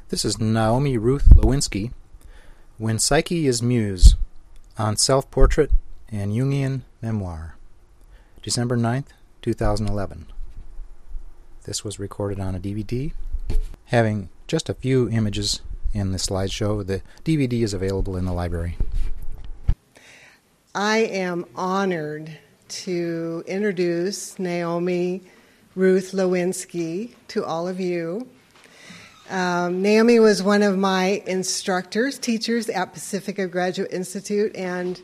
This is Naomi Ruth Lewinsky, When Psyche is Muse, on Self-Portrait and Jungian Memoir, December 9th, 2011. This was recorded on a DVD, having just a few images in the slideshow. The DVD is available in the library. I am honored to introduce Naomi Ruth Lewinsky to all of you. Naomi was one of my teachers at Pacifica Graduate Institute, and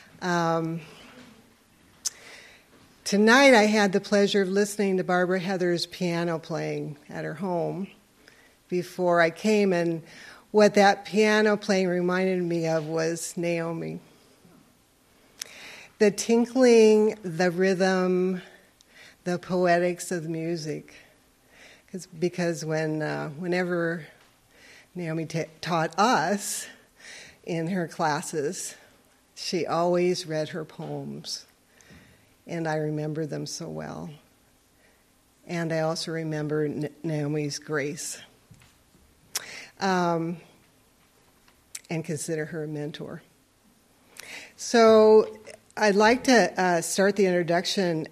tonight I had the pleasure of listening to Barbara Heather's piano playing at her home before I came, and what that piano playing reminded me of was Naomi. The tinkling, the rhythm, the poetics of the music. Because whenever Naomi taught us in her classes, she always read her poems, and I remember them so well. And I also remember Naomi's grace, and consider her a mentor. So I'd like to start the introduction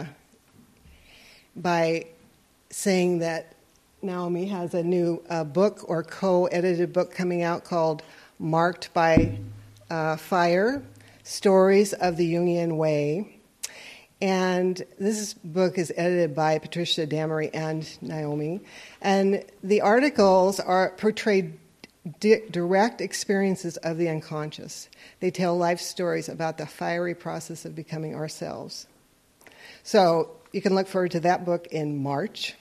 by saying that Naomi has a new book or co-edited book coming out called Marked by Fire, Stories of the Jungian Way. And this book is edited by Patricia Damery and Naomi. And the articles portray direct experiences of the unconscious. They tell life stories about the fiery process of becoming ourselves. So you can look forward to that book in March.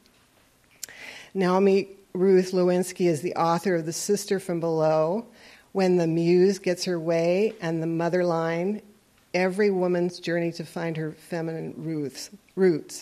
Naomi Ruth Lewinsky is the author of The Sister from Below, When the Muse Gets Her Way, and The Mother Line, Every Woman's Journey to Find Her Feminine Roots,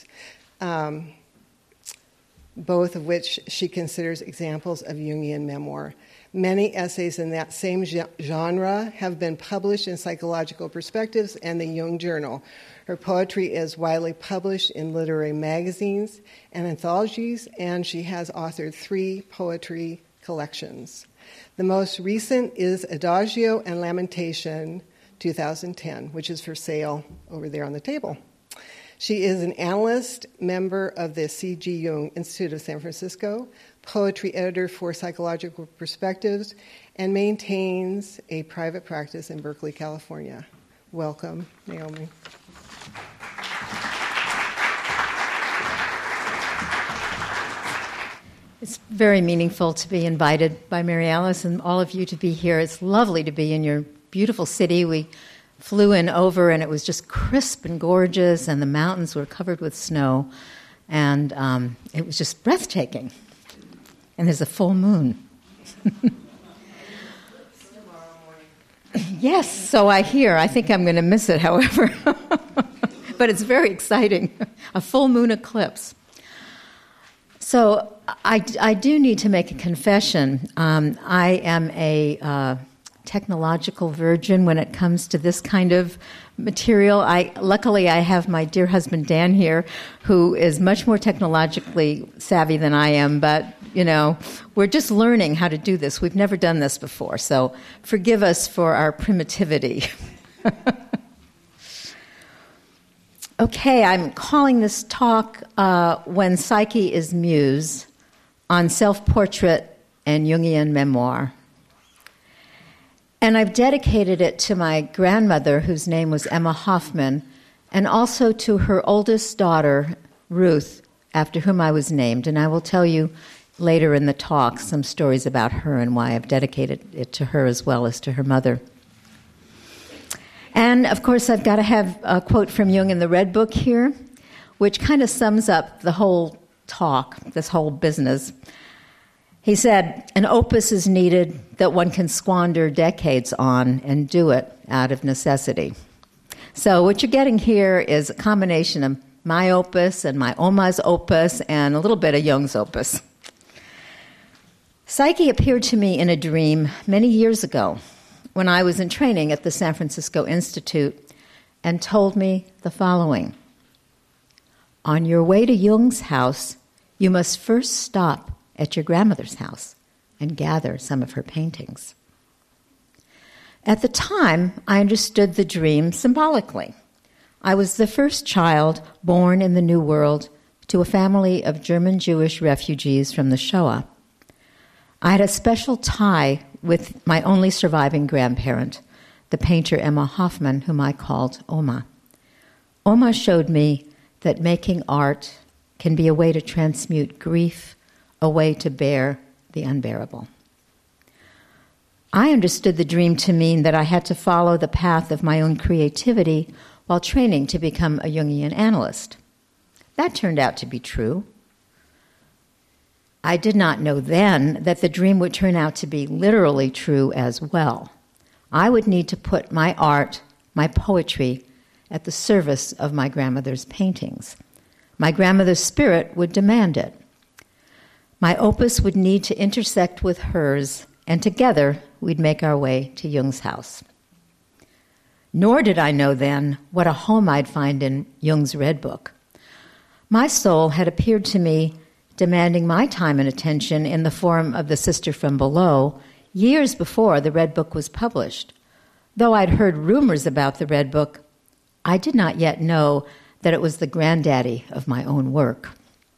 both of which she considers examples of Jungian memoir. Many essays in that same genre have been published in Psychological Perspectives and the Jung Journal. Her poetry is widely published in literary magazines and anthologies, and she has authored 3 poetry collections. The most recent is Adagio and Lamentation, 2010, which is for sale over there on the table. She is an analyst, member of the C.G. Jung Institute of San Francisco, poetry editor for Psychological Perspectives, and maintains a private practice in Berkeley, California. Welcome, Naomi. It's very meaningful to be invited by Mary Alice and all of you to be here. It's lovely to be in your beautiful city. We flew in over, and it was just crisp and gorgeous, and the mountains were covered with snow, and it was just breathtaking. And there's a full moon. Yes, so I hear. I think I'm going to miss it, however. But it's very exciting. A full moon eclipse. So I do need to make a confession. I am a technological virgin when it comes to this kind of material. Luckily, I have my dear husband Dan here, who is much more technologically savvy than I am, but, we're just learning how to do this. We've never done this before, so forgive us for our primitivity. Okay, I'm calling this talk When Psyche is Muse, on Self-Portrait and Jungian Memoir. And I've dedicated it to my grandmother, whose name was Emma Hoffman, and also to her oldest daughter, Ruth, after whom I was named. And I will tell you later in the talk some stories about her and why I've dedicated it to her as well as to her mother. And, of course, I've got to have a quote from Jung in the Red Book here, which kind of sums up the whole talk, this whole business. He said, an opus is needed that one can squander decades on and do it out of necessity. So what you're getting here is a combination of my opus and my Oma's opus and a little bit of Jung's opus. Psyche appeared to me in a dream many years ago when I was in training at the San Francisco Institute and told me the following. On your way to Jung's house, you must first stop at your grandmother's house and gather some of her paintings. At the time, I understood the dream symbolically. I was the first child born in the New World to a family of German Jewish refugees from the Shoah. I had a special tie with my only surviving grandparent, the painter Emma Hoffman, whom I called Oma. Oma showed me that making art can be a way to transmute grief, a way to bear the unbearable. I understood the dream to mean that I had to follow the path of my own creativity while training to become a Jungian analyst. That turned out to be true. I did not know then that the dream would turn out to be literally true as well. I would need to put my art, my poetry, at the service of my grandmother's paintings. My grandmother's spirit would demand it. My opus would need to intersect with hers, and together we'd make our way to Jung's house. Nor did I know then what a home I'd find in Jung's Red Book. My soul had appeared to me demanding my time and attention in the form of The Sister from Below years before the Red Book was published. Though I'd heard rumors about the Red Book, I did not yet know that it was the granddaddy of my own work.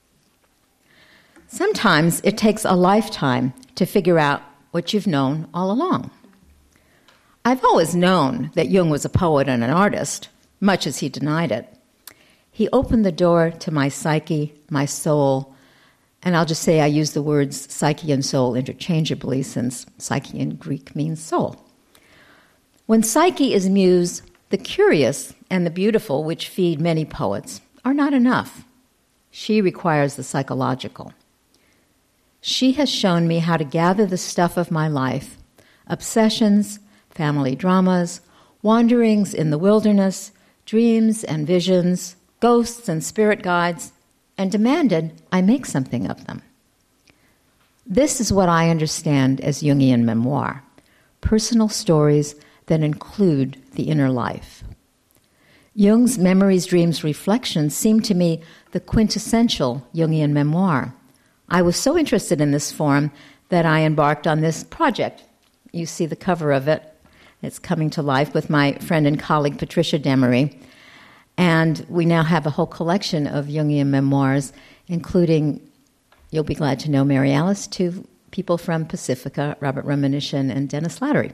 Sometimes it takes a lifetime to figure out what you've known all along. I've always known that Jung was a poet and an artist, much as he denied it. He opened the door to my psyche, my soul, and I'll just say I use the words psyche and soul interchangeably since psyche in Greek means soul. When psyche is muse, the curious and the beautiful, which feed many poets, are not enough. She requires the psychological. She has shown me how to gather the stuff of my life, obsessions, family dramas, wanderings in the wilderness, dreams and visions, ghosts and spirit guides, and demanded I make something of them. This is what I understand as Jungian memoir, personal stories that include the inner life. Jung's memories, dreams, reflections seem to me the quintessential Jungian memoir. I was so interested in this form that I embarked on this project. You see the cover of it. It's coming to life with my friend and colleague Patricia Demery. And we now have a whole collection of Jungian memoirs, including, you'll be glad to know, Mary Alice, two people from Pacifica, Robert Remanishin and Dennis Slattery.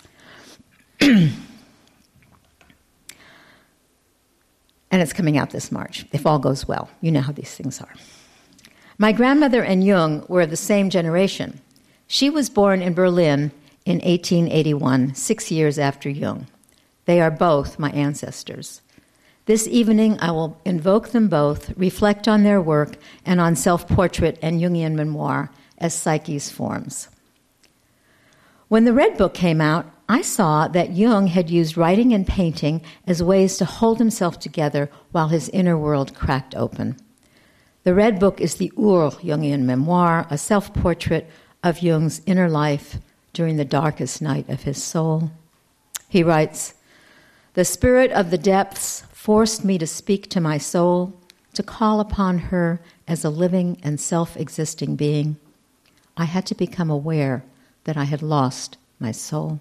And it's coming out this March, if all goes well. You know how these things are. My grandmother and Jung were of the same generation. She was born in Berlin in 1881, 6 years after Jung. They are both my ancestors. This evening, I will invoke them both, reflect on their work, and on self-portrait and Jungian memoir as psyche's forms. When the Red Book came out, I saw that Jung had used writing and painting as ways to hold himself together while his inner world cracked open. The Red Book is the Ur-Jungian memoir, a self-portrait of Jung's inner life during the darkest night of his soul. He writes, "The spirit of the depths forced me to speak to my soul, to call upon her as a living and self-existing being. I had to become aware that I had lost my soul."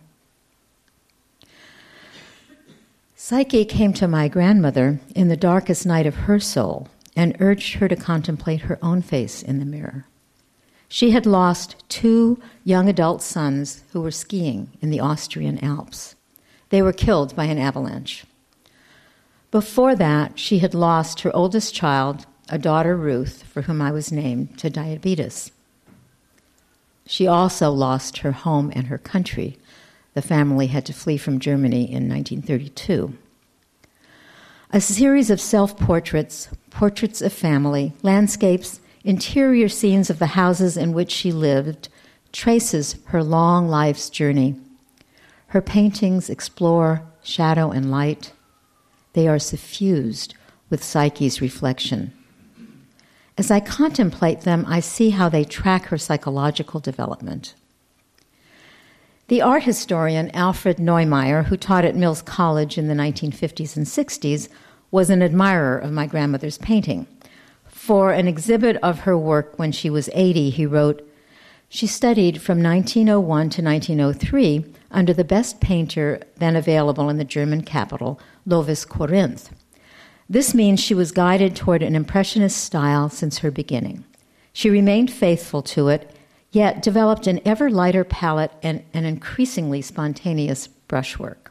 Psyche came to my grandmother in the darkest night of her soul and urged her to contemplate her own face in the mirror. She had lost 2 young adult sons who were skiing in the Austrian Alps. They were killed by an avalanche. Before that, she had lost her oldest child, a daughter, Ruth, for whom I was named, to diabetes. She also lost her home and her country. The family had to flee from Germany in 1932. A series of self-portraits, portraits of family, landscapes, interior scenes of the houses in which she lived, traces her long life's journey. Her paintings explore shadow and light. They are suffused with Psyche's reflection. As I contemplate them, I see how they track her psychological development. The art historian Alfred Neumeier, who taught at Mills College in the 1950s and 60s, was an admirer of my grandmother's painting. For an exhibit of her work when she was 80, he wrote, She studied from 1901 to 1903 under the best painter then available in the German capital, Lovis Corinth. This means she was guided toward an impressionist style since her beginning. She remained faithful to it, yet developed an ever lighter palette and an increasingly spontaneous brushwork.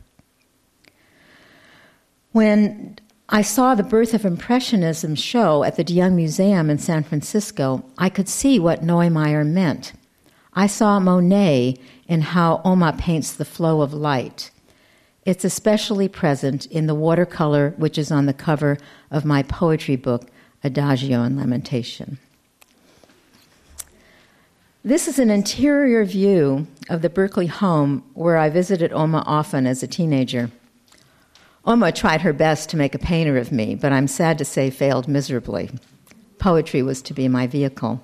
When I saw the Birth of Impressionism show at the de Young Museum in San Francisco, I could see what Neumeier meant. I saw Monet in how Oma paints the flow of light. It's especially present in the watercolor which is on the cover of my poetry book, Adagio and Lamentation. This is an interior view of the Berkeley home where I visited Oma often as a teenager. Oma tried her best to make a painter of me, but I'm sad to say failed miserably. Poetry was to be my vehicle.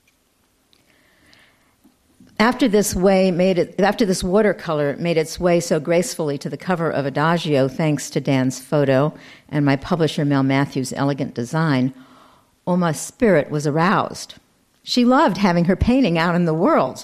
After this watercolor made its way so gracefully to the cover of Adagio, thanks to Dan's photo and my publisher Mel Matthews' elegant design, Oma's spirit was aroused. She loved having her painting out in the world.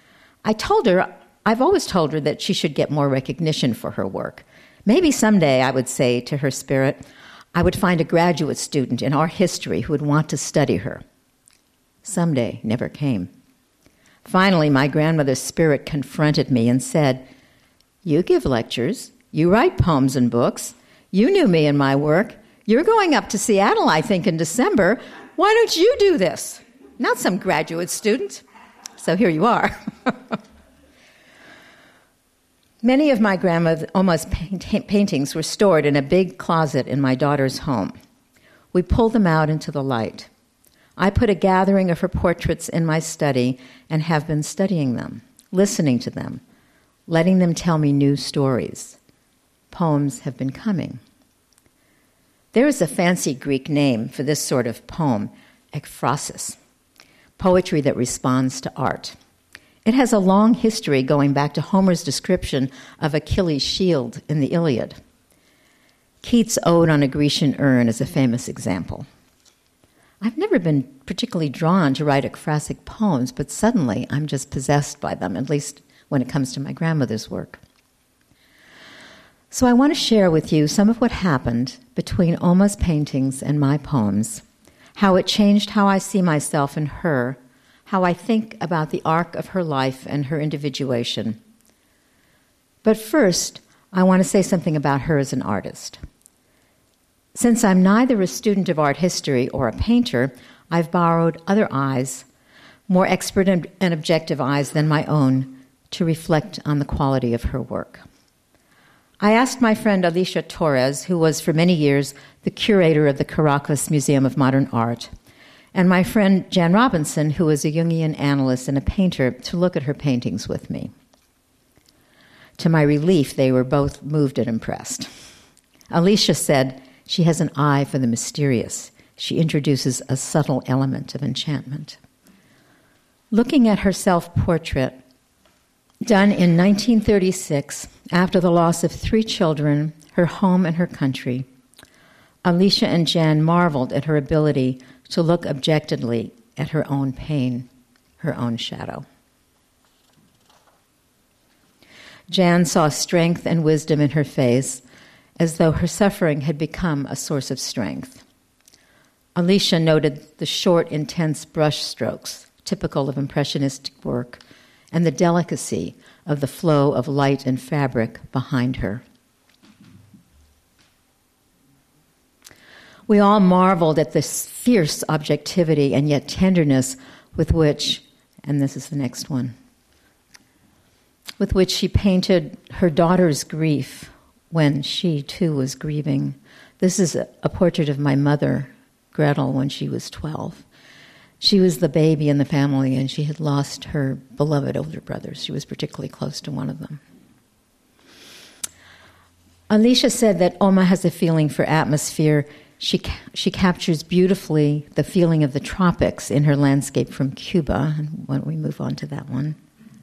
I've always told her that she should get more recognition for her work. Maybe someday, I would say to her spirit, I would find a graduate student in art history who would want to study her. Someday never came. Finally, my grandmother's spirit confronted me and said, "You give lectures, you write poems and books, you knew me and my work, you're going up to Seattle, I think, in December, why don't you do this? Not some graduate student." So here you are. Many of my grandma Oma's paintings were stored in a big closet in my daughter's home. We pulled them out into the light. I put a gathering of her portraits in my study and have been studying them, listening to them, letting them tell me new stories. Poems have been coming. There is a fancy Greek name for this sort of poem, ekphrasis, poetry that responds to art. It has a long history going back to Homer's description of Achilles' shield in the Iliad. Keats' Ode on a Grecian Urn is a famous example. I've never been particularly drawn to write ekphrasic poems, but suddenly I'm just possessed by them, at least when it comes to my grandmother's work. So I want to share with you some of what happened between Oma's paintings and my poems, how it changed how I see myself and her, how I think about the arc of her life and her individuation. But first, I want to say something about her as an artist. Since I'm neither a student of art history or a painter, I've borrowed other eyes, more expert and objective eyes than my own, to reflect on the quality of her work. I asked my friend Alicia Torres, who was for many years the curator of the Caracas Museum of Modern Art, and my friend Jan Robinson, who was a Jungian analyst and a painter, to look at her paintings with me. To my relief, they were both moved and impressed. Alicia said, "She has an eye for the mysterious. She introduces a subtle element of enchantment." Looking at her self-portrait, done in 1936, after the loss of 3 children, her home and her country, Alicia and Jan marveled at her ability to look objectively at her own pain, her own shadow. Jan saw strength and wisdom in her face, as though her suffering had become a source of strength. Alicia noted the short, intense brush strokes, typical of impressionistic work, and the delicacy of the flow of light and fabric behind her. We all marveled at this fierce objectivity and yet tenderness with which, and this is the next one, with which she painted her daughter's grief when she, too, was grieving. This is a portrait of my mother, Gretel, when she was 12. She was the baby in the family, and she had lost her beloved older brothers. She was particularly close to one of them. Alicia said that Oma has a feeling for atmosphere. She captures beautifully the feeling of the tropics in her landscape from Cuba. And why don't we move on to that one?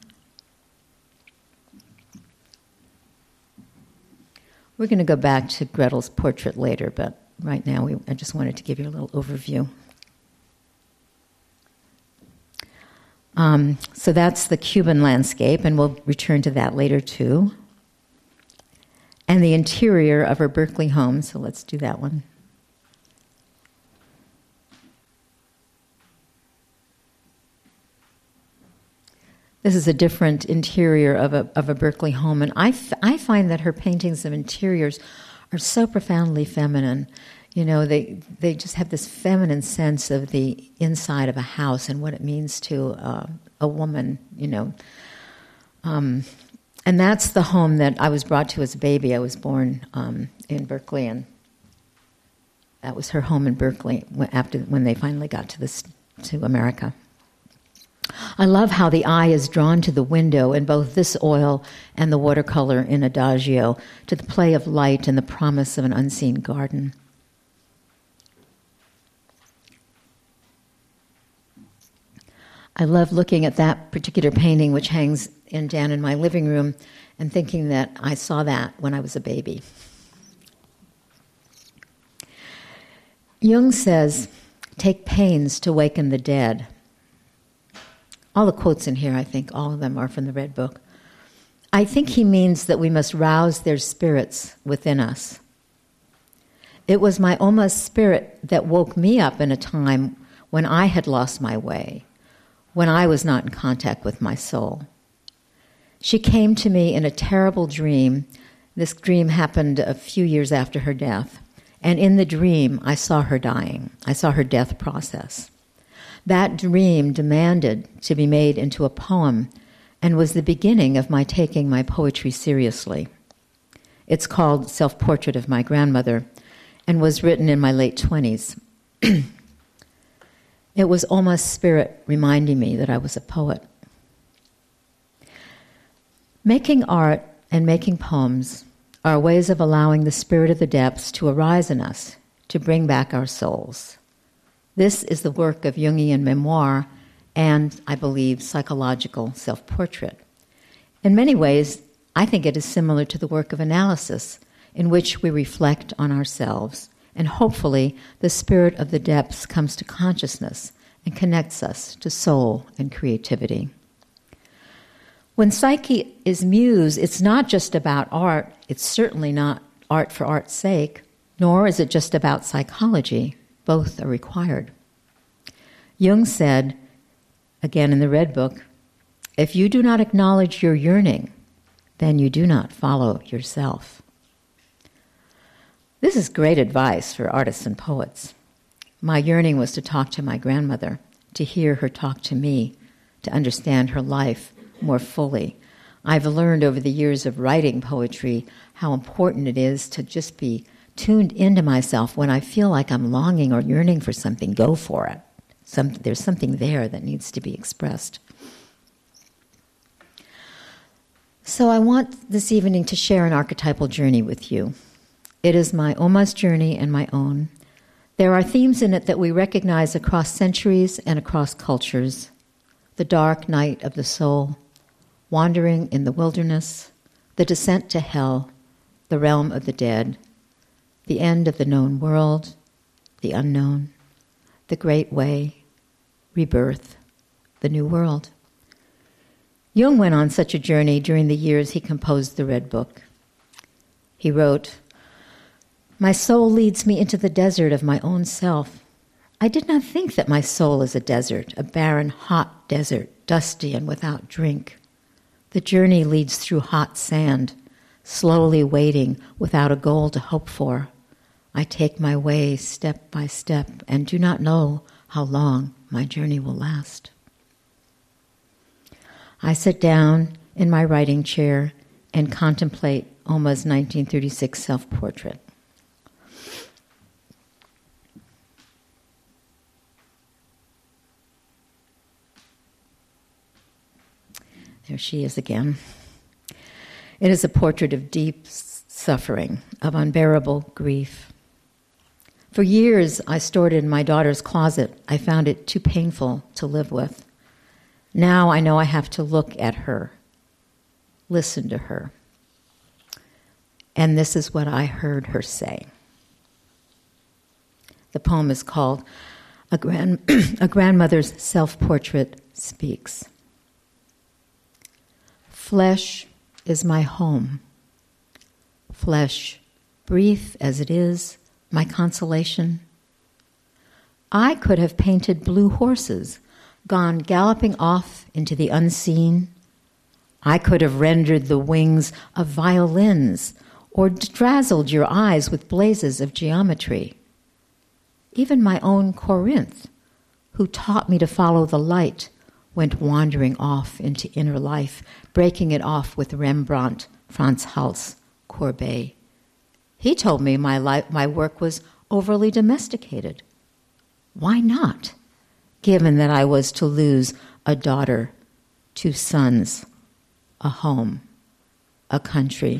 We're going to go back to Gretel's portrait later, but right now I just wanted to give you a little overview. So that's the Cuban landscape, and we'll return to that later too. And the interior of her Berkeley home, so let's do that one. This is a different interior of a Berkeley home, and I find that her paintings of interiors are so profoundly feminine. You know, they just have this feminine sense of the inside of a house and what it means to a woman, you know. And that's the home that I was brought to as a baby. I was born in Berkeley, and that was her home in Berkeley when they finally got to America. I love how the eye is drawn to the window in both this oil and the watercolor in Adagio, to the play of light and the promise of an unseen garden. I love looking at that particular painting, which hangs down in my living room, and thinking that I saw that when I was a baby. Jung says, "Take pains to waken the dead." All the quotes in here, I think, all of them are from the Red Book. I think he means that we must rouse their spirits within us. It was my Oma's spirit that woke me up in a time when I had lost my way, when I was not in contact with my soul. She came to me in a terrible dream. This dream happened a few years after her death. And in the dream, I saw her dying. I saw her death process. That dream demanded to be made into a poem and was the beginning of my taking my poetry seriously. It's called Self-Portrait of My Grandmother and was written in my late 20s. It was Oma's spirit reminding me that I was a poet. Making art and making poems are ways of allowing the spirit of the depths to arise in us, to bring back our souls. This is the work of Jungian memoir and, I believe, psychological self-portrait. In many ways, I think it is similar to the work of analysis, in which we reflect on ourselves, and hopefully the spirit of the depths comes to consciousness and connects us to soul and creativity. When Psyche is muse, it's not just about art. It's certainly not art for art's sake, nor is it just about psychology. Both are required. Jung said, again in the Red Book, "If you do not acknowledge your yearning, then you do not follow yourself." This is great advice for artists and poets. My yearning was to talk to my grandmother, to hear her talk to me, to understand her life more fully. I've learned over the years of writing poetry how important it is to just be tuned into myself. When I feel like I'm longing or yearning for something, go for it. There's something there that needs to be expressed. So I want this evening to share an archetypal journey with you. It is my Oma's journey and my own. There are themes in it that we recognize across centuries and across cultures. The dark night of the soul, wandering in the wilderness, the descent to hell, the realm of the dead, the end of the known world, the unknown, the great way, rebirth, the new world. Jung went on such a journey during the years he composed the Red Book. He wrote, "My soul leads me into the desert of my own self. I did not think that my soul is a desert, a barren, hot desert, dusty and without drink. The journey leads through hot sand, slowly waiting without a goal to hope for. I take my way step by step and do not know how long my journey will last." I sit down in my writing chair and contemplate Oma's 1936 self-portrait. There she is again. It is a portrait of deep suffering, of unbearable grief. For years, I stored it in my daughter's closet. I found it too painful to live with. Now I know I have to look at her, listen to her. And this is what I heard her say. The poem is called A grandmother's self-portrait speaks. Flesh is my home. Flesh, brief as it is, my consolation. I could have painted blue horses, gone galloping off into the unseen. I could have rendered the wings of violins or dazzled your eyes with blazes of geometry. Even my own Corinth, who taught me to follow the light, went wandering off into inner life, breaking it off with Rembrandt, Frans Hals, Courbet. He told me my work was overly domesticated. Why not, given that I was to lose a daughter, 2 sons, a home, a country?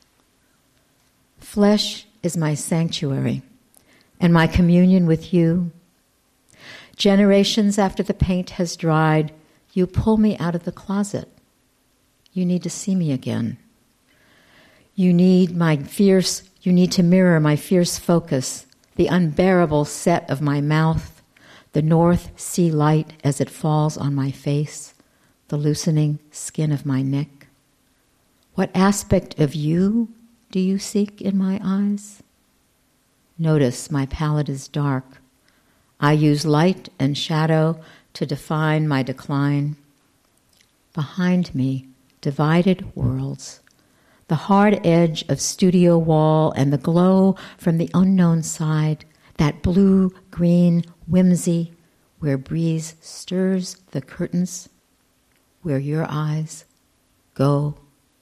Flesh is my sanctuary, and my communion with you. Generations after the paint has dried, you pull me out of the closet. You need to see me again. You need to mirror my fierce focus, the unbearable set of my mouth, the North Sea light as it falls on my face, the loosening skin of my neck. What aspect of you do you seek in my eyes? Notice my palette is dark. I use light and shadow to define my decline. Behind me, divided worlds, the hard edge of studio wall and the glow from the unknown side, that blue-green whimsy where breeze stirs the curtains, where your eyes go.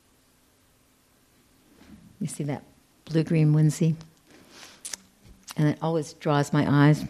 You see that blue-green whimsy? And it always draws my eyes.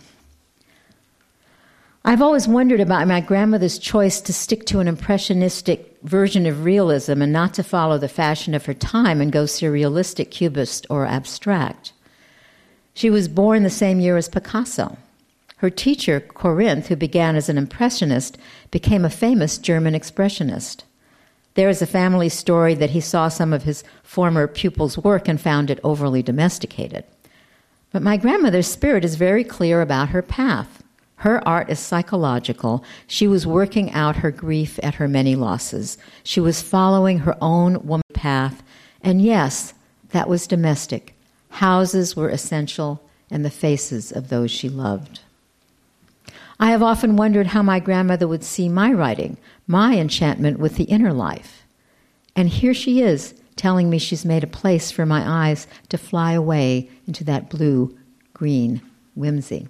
I've always wondered about my grandmother's choice to stick to an impressionistic version of realism and not to follow the fashion of her time and go surrealistic, cubist, or abstract. She was born the same year as Picasso. Her teacher, Corinth, who began as an impressionist, became a famous German expressionist. There is a family story that he saw some of his former pupils' work and found it overly domesticated. But my grandmother's spirit is very clear about her path. Her art is psychological. She was working out her grief at her many losses. She was following her own woman path. And yes, that was domestic. Houses were essential, and the faces of those she loved. I have often wondered how my grandmother would see my writing, my enchantment with the inner life. And here she is, telling me she's made a place for my eyes to fly away into that blue-green whimsy.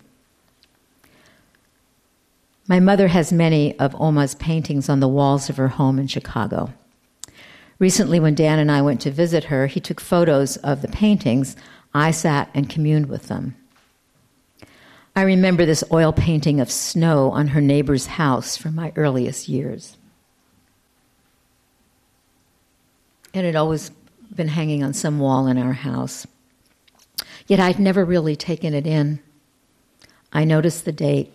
My mother has many of Oma's paintings on the walls of her home in Chicago. Recently, when Dan and I went to visit her, he took photos of the paintings. I sat and communed with them. I remember this oil painting of snow on her neighbor's house from my earliest years. It had always been hanging on some wall in our house. Yet I'd never really taken it in. I noticed the date,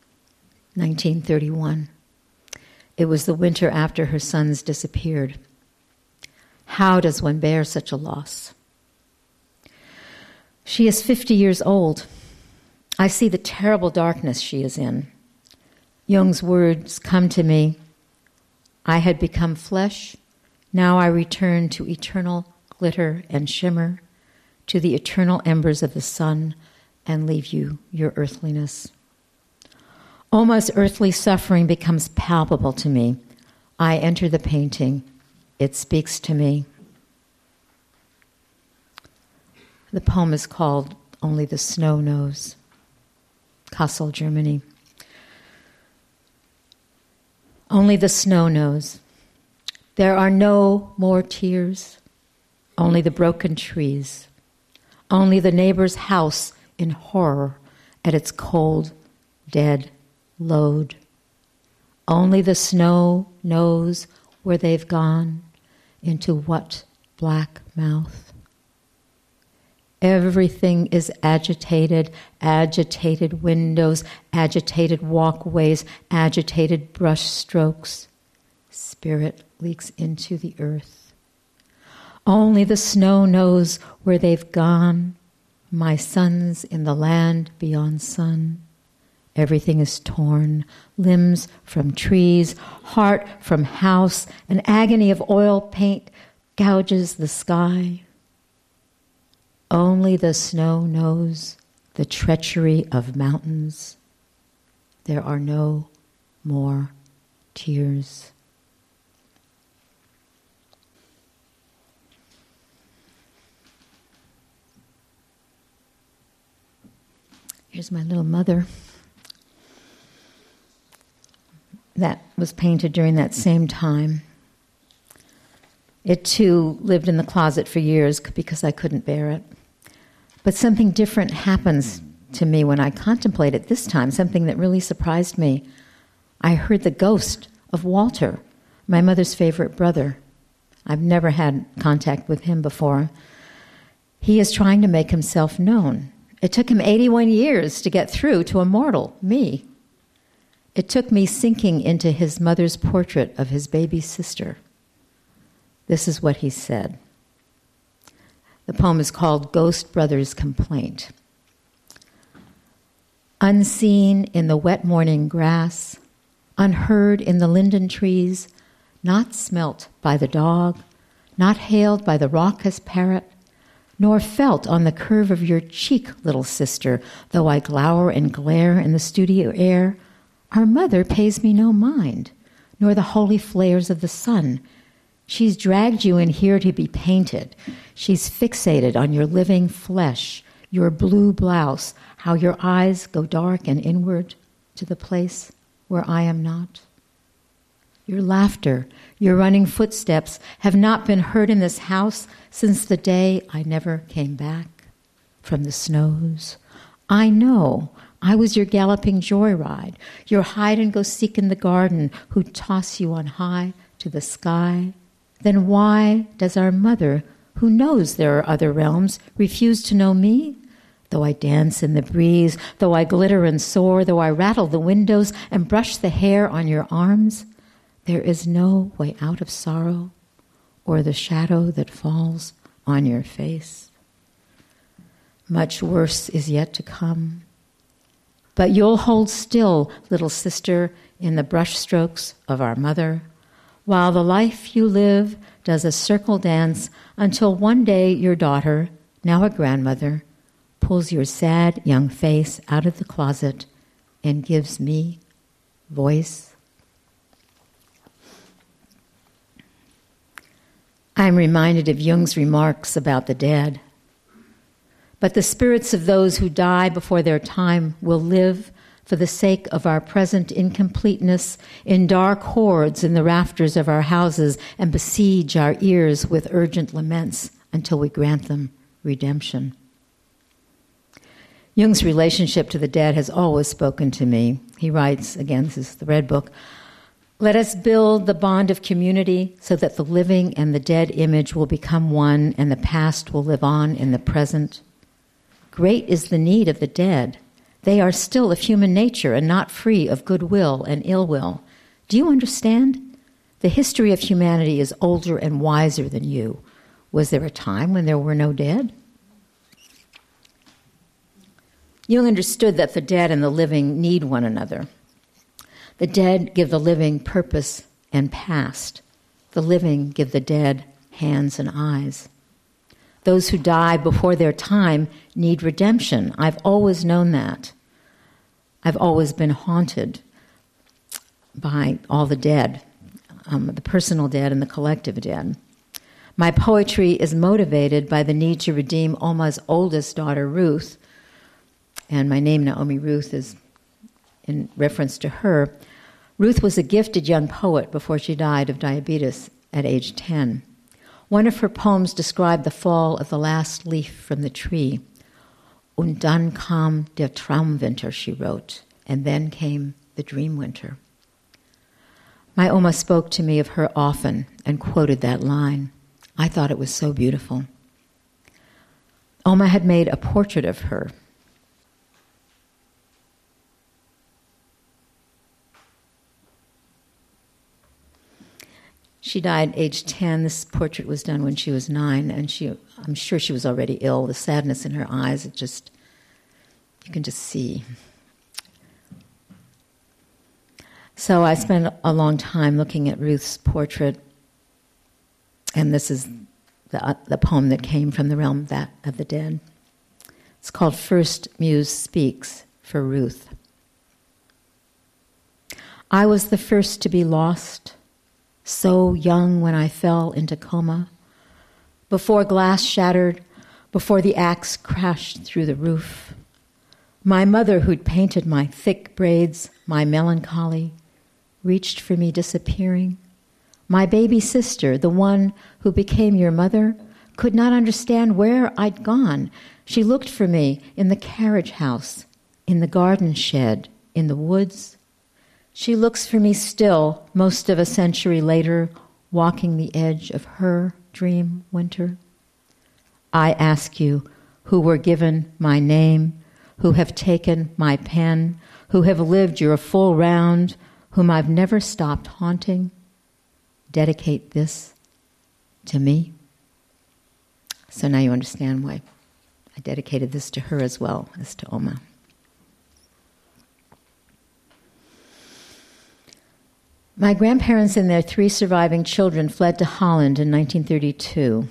1931. It was the winter after her sons disappeared. How does one bear such a loss? She is 50 years old. I see the terrible darkness she is in. Jung's words come to me. I had become flesh. Now I return to eternal glitter and shimmer, to the eternal embers of the sun, and leave you your earthliness. Oma's earthly suffering becomes palpable to me. I enter the painting. It speaks to me. The poem is called Only the Snow Knows. Kassel, Germany. Only the snow knows. There are no more tears, only the broken trees, only the neighbor's house in horror at its cold, dead load. Only the snow knows where they've gone, into what black mouth. Everything is agitated, agitated windows, agitated walkways, agitated brush strokes. Spirit leaks into the earth. Only the snow knows where they've gone, my sons in the land beyond sun. Everything is torn, limbs from trees, heart from house, an agony of oil paint gouges the sky. Only the snow knows the treachery of mountains. There are no more tears. Here's my little mother. That was painted during that same time. It too lived in the closet for years because I couldn't bear it. But something different happens to me when I contemplate it this time, something that really surprised me. I heard the ghost of Walter, my mother's favorite brother. I've never had contact with him before. He is trying to make himself known. It took him 81 years to get through to a mortal, me. It took me sinking into his mother's portrait of his baby sister. This is what he said. The poem is called Ghost Brother's Complaint. Unseen in the wet morning grass, unheard in the linden trees, not smelt by the dog, not hailed by the raucous parrot, nor felt on the curve of your cheek, little sister, though I glower and glare in the studio air, our mother pays me no mind, nor the holy flares of the sun. She's dragged you in here to be painted. She's fixated on your living flesh, your blue blouse, how your eyes go dark and inward to the place where I am not. Your laughter, your running footsteps have not been heard in this house since the day I never came back from the snows. I know I was your galloping joyride, your hide-and-go-seek in the garden who'd toss you on high to the sky. Then why does our mother, who knows there are other realms, refuse to know me? Though I dance in the breeze, though I glitter and soar, though I rattle the windows and brush the hair on your arms, there is no way out of sorrow or the shadow that falls on your face. Much worse is yet to come. But you'll hold still, little sister, in the brushstrokes of our mother, while the life you live does a circle dance until one day your daughter, now a grandmother, pulls your sad young face out of the closet and gives me voice. I'm reminded of Jung's remarks about the dead. But the spirits of those who die before their time will live for the sake of our present incompleteness in dark hordes in the rafters of our houses and besiege our ears with urgent laments until we grant them redemption. Jung's relationship to the dead has always spoken to me. He writes, again, this is the Red Book, "Let us build the bond of community so that the living and the dead image will become one and the past will live on in the present. Great is the need of the dead. They are still of human nature and not free of goodwill and ill will. Do you understand? The history of humanity is older and wiser than you. Was there a time when there were no dead?" Jung understood that the dead and the living need one another. The dead give the living purpose and past. The living give the dead hands and eyes. Those who die before their time need redemption. I've always known that. I've always been haunted by all the dead, the personal dead and the collective dead. My poetry is motivated by the need to redeem Oma's oldest daughter, Ruth, and my name, Naomi Ruth, is in reference to her. Ruth was a gifted young poet before she died of diabetes at age 10. One of her poems described the fall of the last leaf from the tree. Und dann kam der Traumwinter, she wrote, and then came the dream winter. My Oma spoke to me of her often and quoted that line. I thought it was so beautiful. Oma had made a portrait of her. She died age 10. This portrait was done when she was 9, and I'm sure she was already ill. The sadness in her eyes, you can just see. So I spent a long time looking at Ruth's portrait, and this is the poem that came from the realm of the dead. It's called First Muse Speaks for Ruth. I was the first to be lost, so young when I fell into coma, before glass shattered, before the axe crashed through the roof. My mother, who'd painted my thick braids, my melancholy, reached for me disappearing. My baby sister, the one who became your mother, could not understand where I'd gone. She looked for me in the carriage house, in the garden shed, in the woods. She looks for me still, most of a century later, walking the edge of her dream winter. I ask you, who were given my name, who have taken my pen, who have lived your full round, whom I've never stopped haunting, dedicate this to me. So now you understand why I dedicated this to her as well as to Oma. My grandparents and their 3 surviving children fled to Holland in 1932.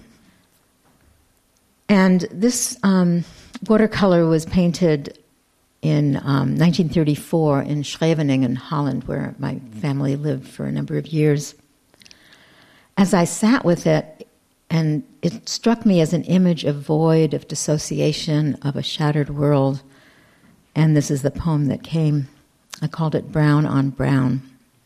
And this watercolor was painted in 1934 in Scheveningen, Holland, where my family lived for a number of years. As I sat with it, and it struck me as an image of void, of dissociation, of a shattered world. And this is the poem that came. I called it Brown on Brown.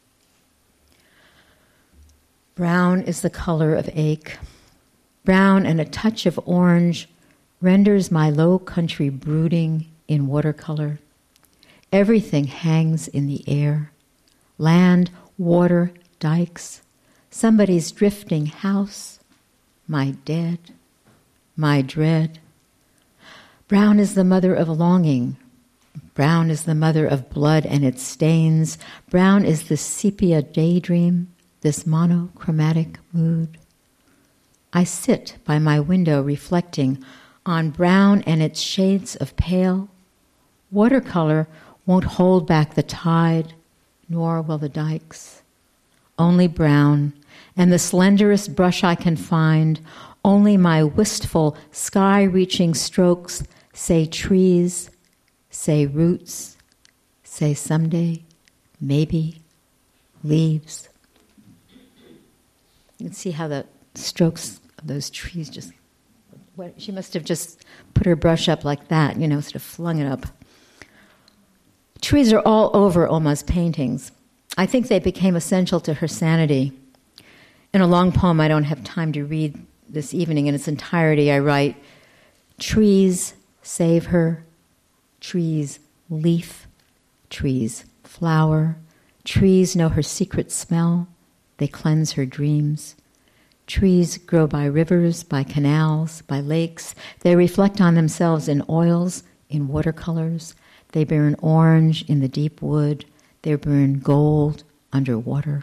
Brown is the color of ache. Brown and a touch of orange renders my low country brooding in watercolor. Everything hangs in the air. Land, water, dikes, somebody's drifting house, my dead, my dread. Brown is the mother of longing. Brown is the mother of blood and its stains. Brown is the sepia daydream, this monochromatic mood. I sit by my window reflecting on brown and its shades of pale. Watercolor won't hold back the tide, nor will the dikes. Only brown, and the slenderest brush I can find, only my wistful, sky-reaching strokes say trees, say roots, say someday, maybe, leaves. You can see how the strokes of those trees just... She must have just put her brush up like that, sort of flung it up. Trees are all over Oma's paintings. I think they became essential to her sanity. In a long poem I don't have time to read this evening in its entirety, I write, trees save her, trees leaf, trees flower, trees know her secret smell, they cleanse her dreams. Trees grow by rivers, by canals, by lakes. They reflect on themselves in oils, in watercolors. They burn orange in the deep wood. They burn gold underwater.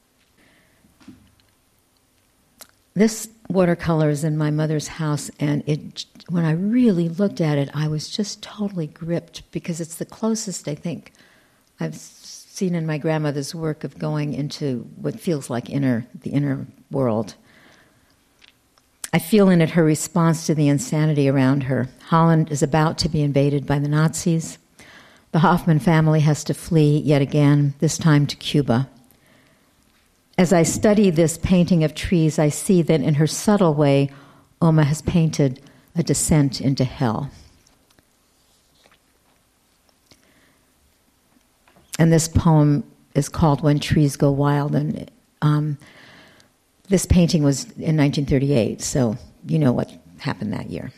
This watercolor is in my mother's house, and when I really looked at it, I was just totally gripped because it's the closest, I think, I've seen in my grandmother's work of going into what feels like the inner world. I feel in it her response to the insanity around her. Holland is about to be invaded by the Nazis. The Hoffman family has to flee yet again, this time to Cuba. As I study this painting of trees, I see that in her subtle way, Oma has painted a descent into hell. And this poem is called When Trees Go Wild, and this painting was in 1938, so you know what happened that year.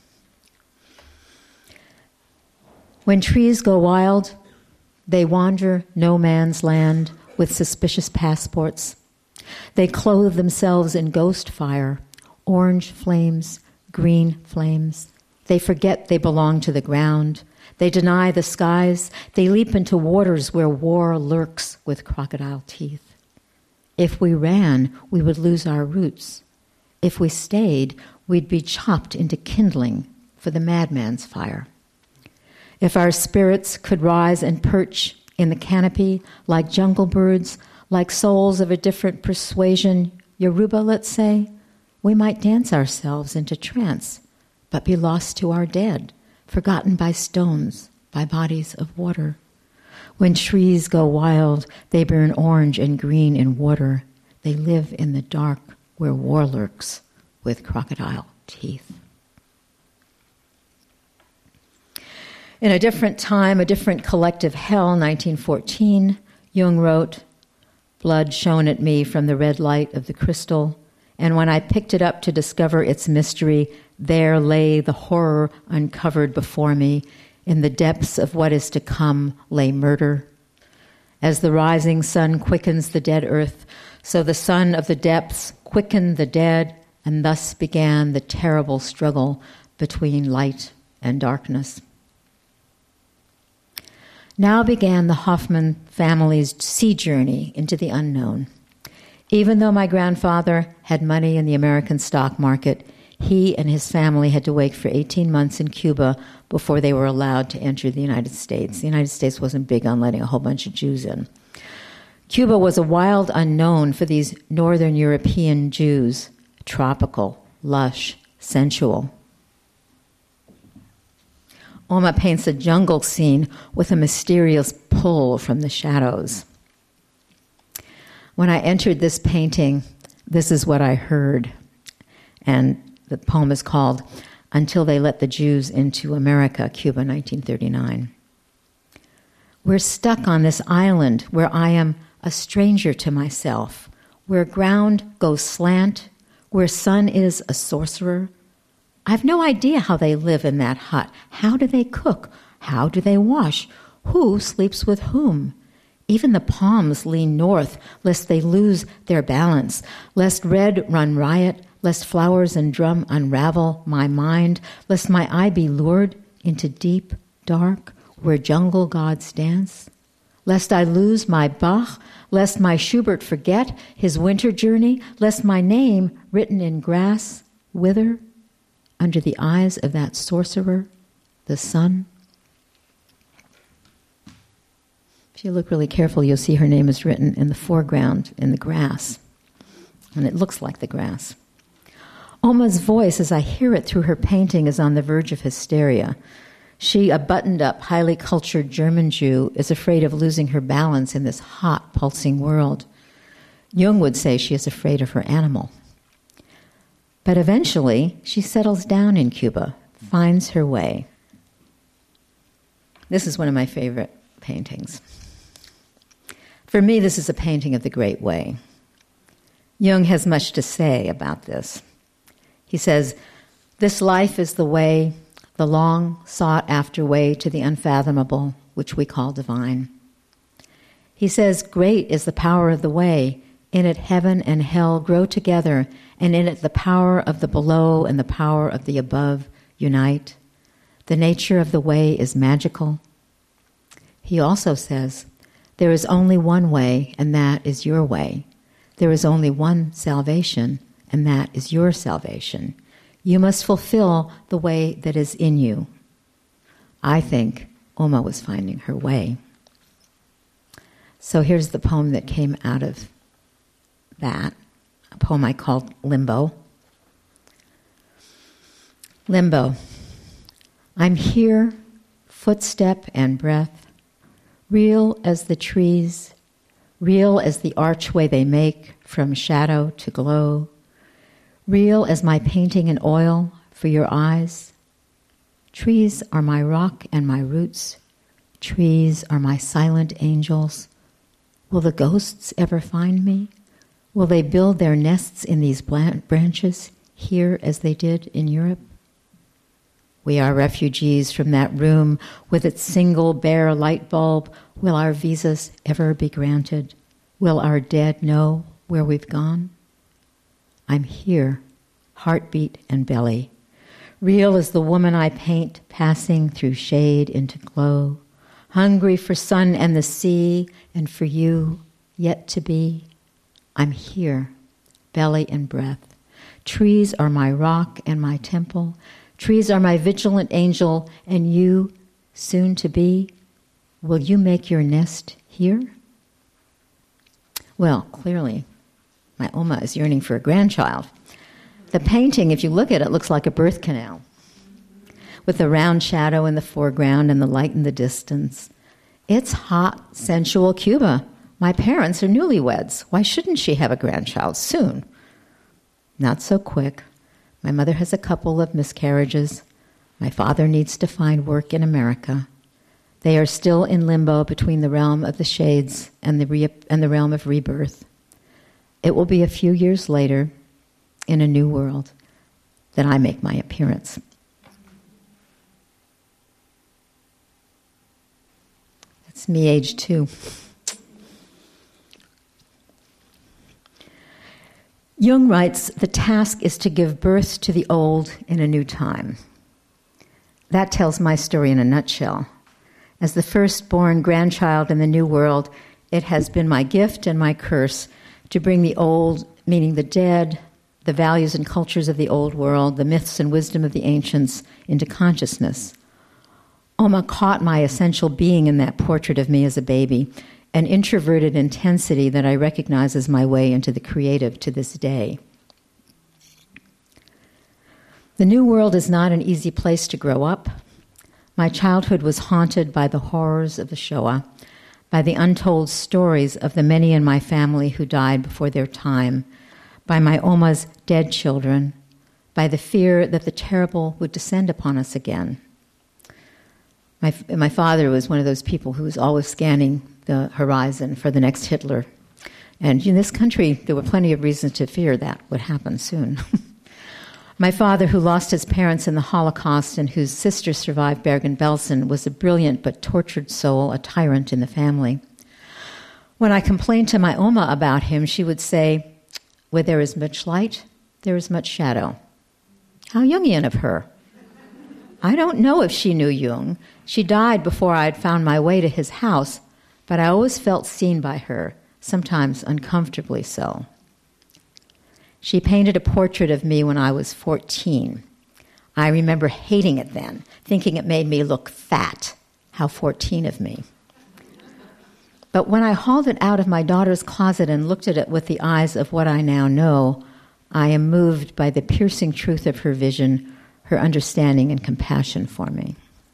When trees go wild, they wander no man's land with suspicious passports. They clothe themselves in ghost fire, orange flames, green flames. They forget they belong to the ground. They deny the skies. They leap into waters where war lurks with crocodile teeth. If we ran, we would lose our roots. If we stayed, we'd be chopped into kindling for the madman's fire. If our spirits could rise and perch in the canopy, like jungle birds, like souls of a different persuasion, Yoruba, let's say, we might dance ourselves into trance, but be lost to our dead, forgotten by stones, by bodies of water. When trees go wild, they burn orange and green in water. They live in the dark where war lurks with crocodile teeth. In a different time, a different collective hell, 1914, Jung wrote, "Blood shone at me from the red light of the crystal, and when I picked it up to discover its mystery, there lay the horror uncovered before me. In the depths of what is to come lay murder. As the rising sun quickens the dead earth, so the sun of the depths quickened the dead, and thus began the terrible struggle between light and darkness." Now began the Hoffman family's sea journey into the unknown. Even though my grandfather had money in the American stock market, he and his family had to wait for 18 months in Cuba before they were allowed to enter the United States. The United States wasn't big on letting a whole bunch of Jews in. Cuba was a wild unknown for these Northern European Jews, tropical, lush, sensual. Oma paints a jungle scene with a mysterious pull from the shadows. When I entered this painting, this is what I heard. And the poem is called Until They Let the Jews into America, Cuba, 1939. We're stuck on this island where I am a stranger to myself, where ground goes slant, where sun is a sorcerer. I've no idea how they live in that hut. How do they cook? How do they wash? Who sleeps with whom? Even the palms lean north, lest they lose their balance, lest red run riot, lest flowers and drum unravel my mind, lest my eye be lured into deep, dark, where jungle gods dance, lest I lose my Bach, lest my Schubert forget his winter journey, lest my name, written in grass, wither under the eyes of that sorcerer, the sun. If you look really careful, you'll see her name is written in the foreground in the grass, and it looks like the grass. Oma's voice, as I hear it through her painting, is on the verge of hysteria. She, a buttoned-up, highly cultured German Jew, is afraid of losing her balance in this hot, pulsing world. Jung would say she is afraid of her animal. But eventually, she settles down in Cuba, finds her way. This is one of my favorite paintings. For me, this is a painting of the Great Way. Jung has much to say about this. He says, "This life is the way, the long sought-after way to the unfathomable, which we call divine." He says, "Great is the power of the way. In it heaven and hell grow together, and in it the power of the below and the power of the above unite. The nature of the way is magical." He also says, "There is only one way, and that is your way. There is only one salvation, and that is your salvation. You must fulfill the way that is in you." I think Oma was finding her way. So here's the poem that came out of that, a poem I called Limbo. Limbo. I'm here, footstep and breath, real as the trees, real as the archway they make from shadow to glow, real as my painting in oil for your eyes. Trees are my rock and my roots. Trees are my silent angels. Will the ghosts ever find me? Will they build their nests in these branches here as they did in Europe? We are refugees from that room with its single bare light bulb. Will our visas ever be granted? Will our dead know where we've gone? I'm here, heartbeat and belly, real as the woman I paint, passing through shade into glow, hungry for sun and the sea, and for you, yet to be. I'm here, belly and breath. Trees are my rock and my temple. Trees are my vigilant angel, and you, soon to be. will you make your nest here? Well, clearly, my Oma is yearning for a grandchild. The painting, if you look at it, looks like a birth canal, with a round shadow in the foreground and the light in the distance. It's hot, sensual Cuba. My parents are newlyweds. Why shouldn't she have a grandchild soon? Not so quick. My mother has a couple of miscarriages. My father needs to find work in America. They are still in limbo between the realm of the shades and the realm of rebirth. It will be a few years later, in a new world, that I make my appearance. That's me, age 2. Jung writes, the task is to give birth to the old in a new time. That tells my story in a nutshell. As the firstborn grandchild in the new world, it has been my gift and my curse to bring the old, meaning the dead, the values and cultures of the old world, the myths and wisdom of the ancients, into consciousness. Oma caught my essential being in that portrait of me as a baby, an introverted intensity that I recognize as my way into the creative to this day. The new world is not an easy place to grow up. My childhood was haunted by the horrors of the Shoah, by the untold stories of the many in my family who died before their time, by my Oma's dead children, by the fear that the terrible would descend upon us again. My father was one of those people who was always scanning the horizon for the next Hitler. And in this country, there were plenty of reasons to fear that would happen soon. My father, who lost his parents in the Holocaust and whose sister survived Bergen-Belsen, was a brilliant but tortured soul, a tyrant in the family. When I complained to my Oma about him, she would say, where there is much light, there is much shadow. How Jungian of her. I don't know if she knew Jung. She died before I had found my way to his house, but I always felt seen by her, sometimes uncomfortably so. She painted a portrait of me when I was 14. I remember hating it then, thinking it made me look fat. How 14 of me. But when I hauled it out of my daughter's closet and looked at it with the eyes of what I now know, I am moved by the piercing truth of her vision, her understanding and compassion for me.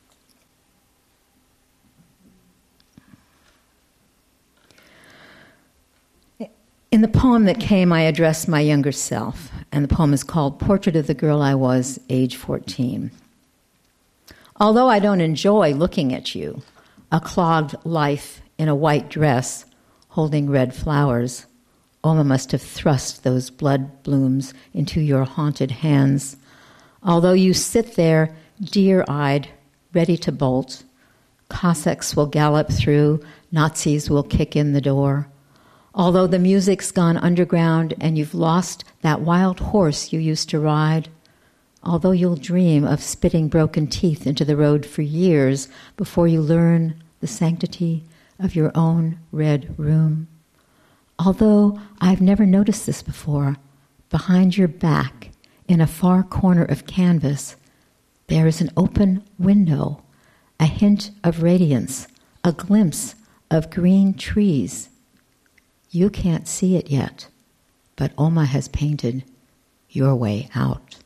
In the poem that came, I addressed my younger self, and the poem is called Portrait of the Girl I Was, age 14. Although I don't enjoy looking at you, a clogged life in a white dress holding red flowers, Oma must have thrust those blood blooms into your haunted hands. Although you sit there, deer-eyed, ready to bolt, Cossacks will gallop through, Nazis will kick in the door. Although the music's gone underground and you've lost that wild horse you used to ride, although you'll dream of spitting broken teeth into the road for years before you learn the sanctity of your own red room, although I've never noticed this before, behind your back, in a far corner of canvas, there is an open window, a hint of radiance, a glimpse of green trees. You can't see it yet, but Oma has painted your way out.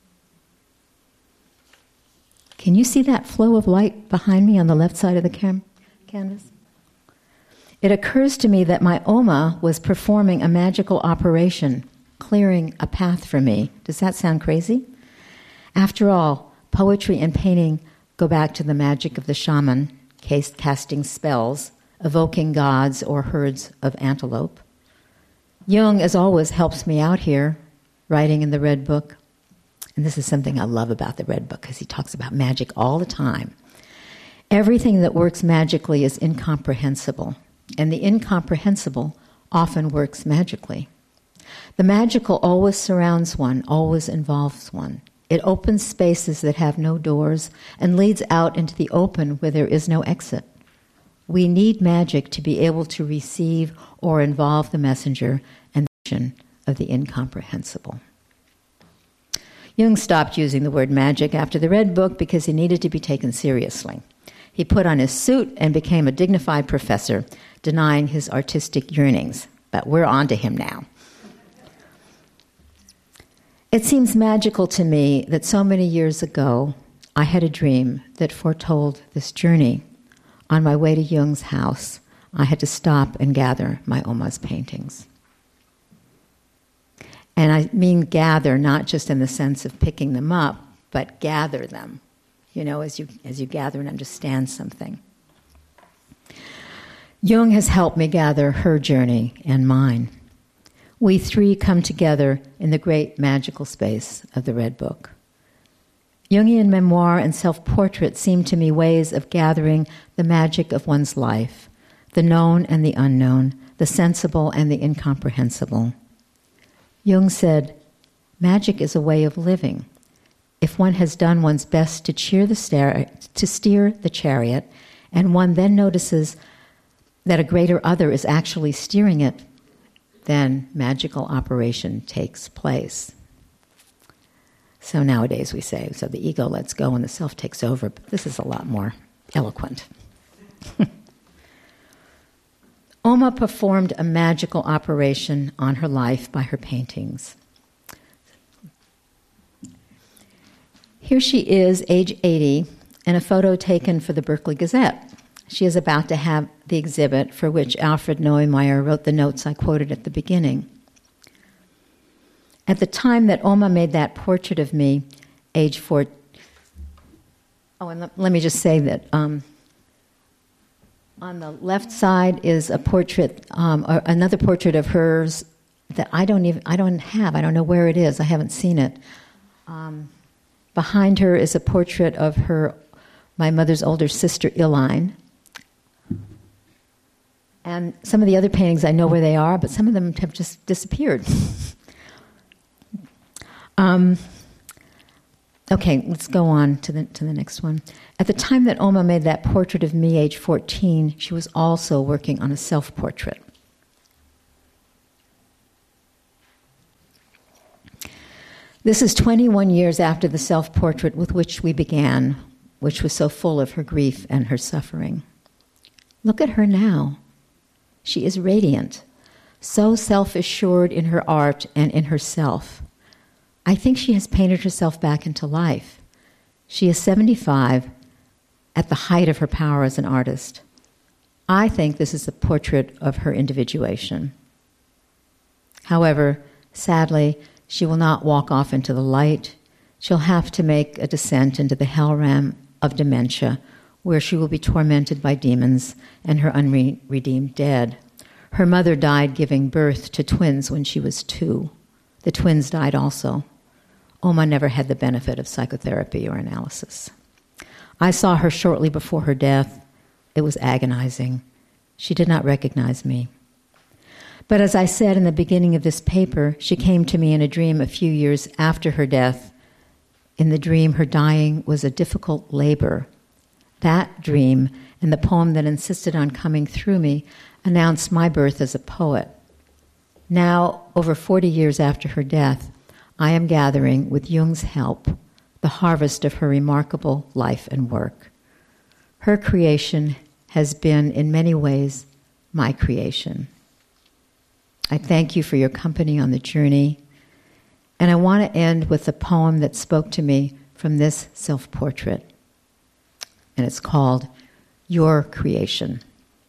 Can you see that flow of light behind me on the left side of the canvas? It occurs to me that my Oma was performing a magical operation, clearing a path for me. Does that sound crazy? After all, poetry and painting go back to the magic of the shaman, casting spells, evoking gods or herds of antelope. Jung, as always, helps me out here, writing in the Red Book. And this is something I love about the Red Book, because he talks about magic all the time. Everything that works magically is incomprehensible, and the incomprehensible often works magically. The magical always surrounds one, always involves one. It opens spaces that have no doors and leads out into the open where there is no exit. We need magic to be able to receive or involve the messenger and the vision of the incomprehensible. Jung stopped using the word magic after the Red Book because he needed to be taken seriously. He put on his suit and became a dignified professor, denying his artistic yearnings. But we're on to him now. It seems magical to me that so many years ago, I had a dream that foretold this journey. On my way to Jung's house, I had to stop and gather my Oma's paintings. And I mean gather, not just in the sense of picking them up, but gather them, as you gather and understand something. Jung has helped me gather her journey and mine. We three come together in the great magical space of the Red Book. Jungian memoir and self-portrait seem to me ways of gathering the magic of one's life, the known and the unknown, the sensible and the incomprehensible. Jung said, magic is a way of living. If one has done one's best to steer the chariot, and one then notices that a greater other is actually steering it, then magical operation takes place. So nowadays we say, so the ego lets go and the self takes over, but this is a lot more eloquent. Oma performed a magical operation on her life by her paintings. Here she is, age 80, in a photo taken for the Berkeley Gazette. She is about to have the exhibit for which Alfred Neumeyer wrote the notes I quoted at the beginning. At the time that Oma made that portrait of me, age 4... Oh, and let me just say that on the left side is a portrait, or another portrait of hers that I don't know where it is. I haven't seen it. Behind her is a portrait of my mother's older sister, Iline. And some of the other paintings, I know where they are, but some of them have just disappeared. Okay, let's go on to the next one. At the time that Oma made that portrait of me, age 14, she was also working on a self-portrait. This is 21 years after the self-portrait with which we began, which was so full of her grief and her suffering. Look at her now. She is radiant, so self-assured in her art and in herself. I think she has painted herself back into life. She is 75, at the height of her power as an artist. I think this is a portrait of her individuation. However, sadly, she will not walk off into the light. She'll have to make a descent into the hell realm of dementia, where she will be tormented by demons and her unredeemed dead. Her mother died giving birth to twins when she was 2. The twins died also. Oma never had the benefit of psychotherapy or analysis. I saw her shortly before her death. It was agonizing. She did not recognize me. But as I said in the beginning of this paper, she came to me in a dream a few years after her death. In the dream, her dying was a difficult labor. That dream and the poem that insisted on coming through me announced my birth as a poet. Now, over 40 years after her death, I am gathering, with Jung's help, the harvest of her remarkable life and work. Her creation has been, in many ways, my creation. I thank you for your company on the journey, and I want to end with a poem that spoke to me from this self-portrait, and it's called Your Creation.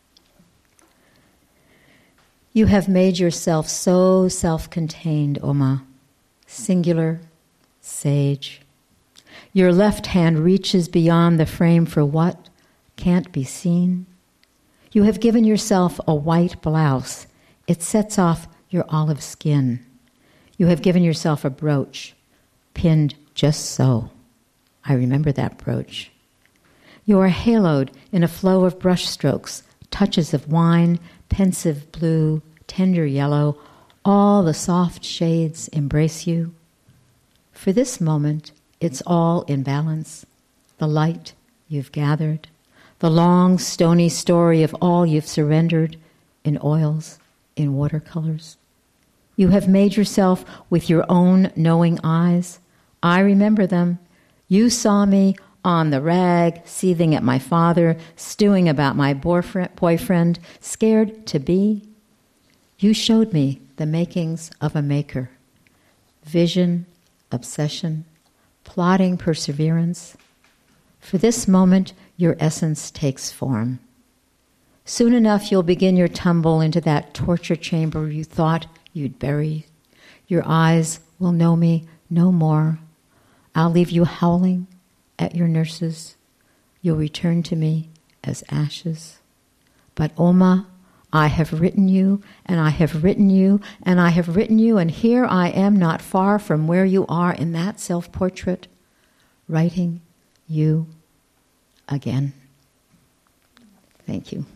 You have made yourself so self-contained, Oma, singular, sage. Your left hand reaches beyond the frame for what can't be seen. You have given yourself a white blouse. It sets off your olive skin. You have given yourself a brooch, pinned just so. I remember that brooch. You are haloed in a flow of brush strokes, touches of wine, pensive blue, tender yellow. All the soft shades embrace you. For this moment, it's all in balance. The light you've gathered, the long, stony story of all you've surrendered in oils, in watercolors. You have made yourself with your own knowing eyes. I remember them. You saw me on the rag, seething at my father, stewing about my boyfriend, scared to be. You showed me the makings of a maker. Vision, obsession, plodding perseverance. For this moment, your essence takes form. Soon enough, you'll begin your tumble into that torture chamber you thought you'd bury. Your eyes will know me no more. I'll leave you howling at your nurses. You'll return to me as ashes. But Oma, I have written you, and I have written you, and I have written you, and here I am not far from where you are in that self-portrait, writing you again. Thank you.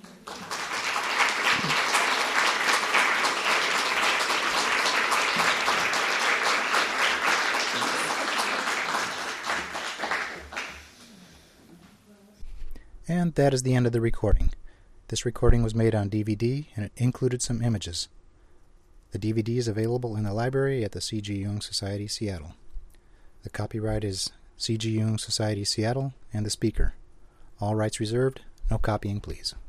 And that is the end of the recording. This recording was made on DVD, and it included some images. The DVD is available in the library at the C.G. Jung Society, Seattle. The copyright is C.G. Jung Society, Seattle, and the speaker. All rights reserved. No copying, please.